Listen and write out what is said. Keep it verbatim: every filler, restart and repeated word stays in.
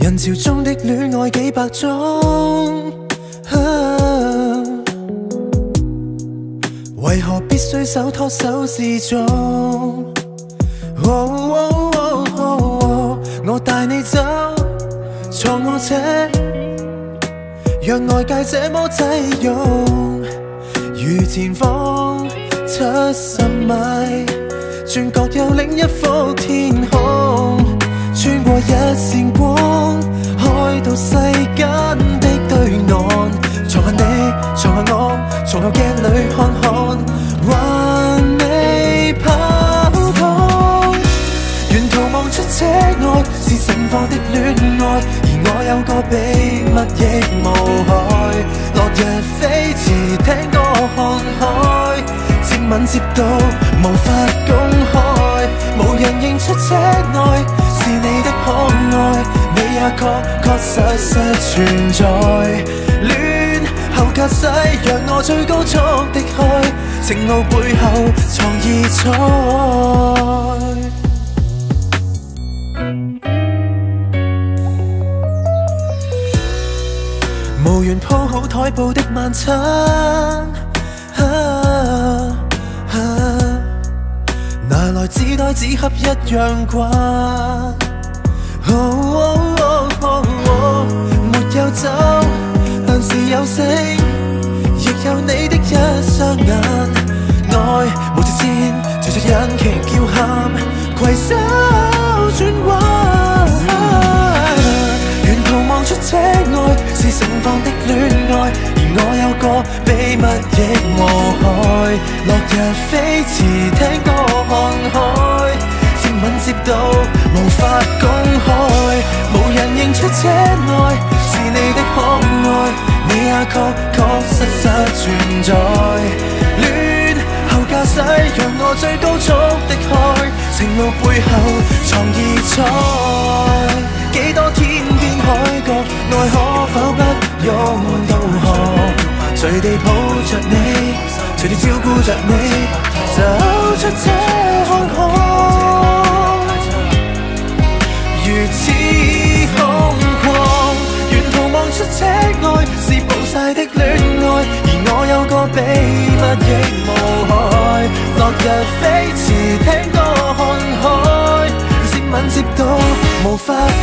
人潮中的戀愛幾百種，啊、為何必須手拖手示眾？哦哦哦哦、我帶你走，坐我車，讓外界這麼擠擁，如前方七十米，轉角有另一幅天空，穿過一線光，開到世間的對岸。坐下你，坐下我，從後鏡裏看看，還未跑通。沿途望出車外是盛放的戀愛，而我有個秘密亦無害。落日飛馳，聽歌看海，接吻接到無法公開，無人認出車內是你的可愛，你也確確實實存在。戀後駕駛，讓我最高速的開，情路背後藏異彩。無緣鋪好台布的晚餐，啊啊、拿來紙袋紙盒一樣慣。哦哦哦哦哦、沒有酒，但是有聲，亦有你的一雙眼。愛無條線，隨着引擎叫喊，攜手轉彎。沿途望出車外是盛放的戀愛，而我有個秘密亦無害。落日飛馳，聽歌看海，接吻接到無法公開，無人認出車內是你的可愛，你也確確實實存在。戀後駕駛，讓我最高速的開，情路背後藏異彩。幾多天邊海角，愛可否不用導航？隨地抱着你，隨地照顧着你，走出車看看，如此空曠。沿途望出車外是暴曬的戀愛，而我有個秘密亦無害。落日飛馳，聽歌看海，接吻接到無法